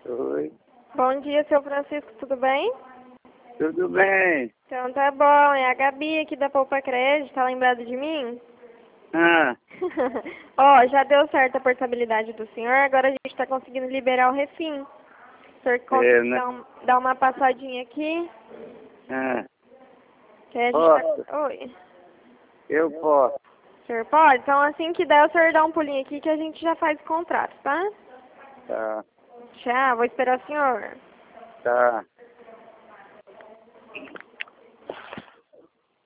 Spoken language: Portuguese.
Oi, Bom dia, seu Francisco, tudo bem? tudo bem? Então tá bom, é a Gabi aqui da Poupa Crédito, tá lembrado de mim? Ah, Ó, já deu certo a portabilidade do senhor, agora a gente tá conseguindo liberar o refim. O senhor consegue né? dar uma passadinha aqui? Ah, Que a gente posso? tá... Oi. Eu posso. O senhor pode? Então assim que der, o senhor dá um pulinho aqui que a gente já faz o contrato, tá? Tá, Tchau, vou esperar o senhor. tá.